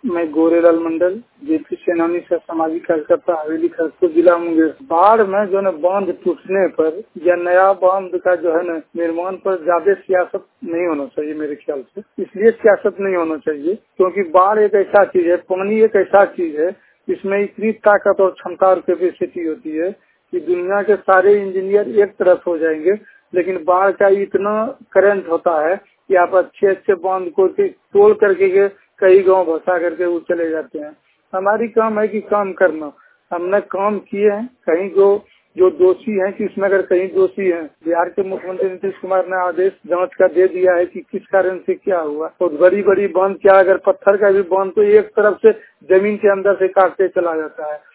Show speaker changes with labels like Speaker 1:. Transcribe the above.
Speaker 1: मैं गोरेलाल मंडल जेपी सेनानी से सामाजिक कार्यकर्ता हवेली खड़गपुर जिला मुंगेर। बाढ़ में जो है बांध टूटने पर या नया बांध का जो है निर्माण पर ज्यादा सियासत नहीं होना चाहिए मेरे ख्याल से। इसलिए सियासत नहीं होना चाहिए क्योंकि बाढ़ एक ऐसा चीज है, पानी एक ऐसा चीज है, इसमें इतनी ताकत और क्षमता और कैपेसिटी होती है कि दुनिया के सारे इंजीनियर एक तरफ हो जाएंगे, लेकिन बाढ़ का इतना करंट होता है कि आप अच्छे बांध को तोड़ करके कई गांव भसा करके वो चले जाते हैं। हमारी काम है कि काम करना, हमने काम किए हैं। कहीं जो दोषी हैं कि इसमें अगर कहीं दोषी हैं, बिहार के मुख्यमंत्री नीतीश कुमार ने आदेश जांच का दे दिया है कि किस कारण से क्या हुआ। तो बड़ी बांध क्या, अगर पत्थर का भी बांध तो एक तरफ से जमीन के अंदर से काटते चला जाता है।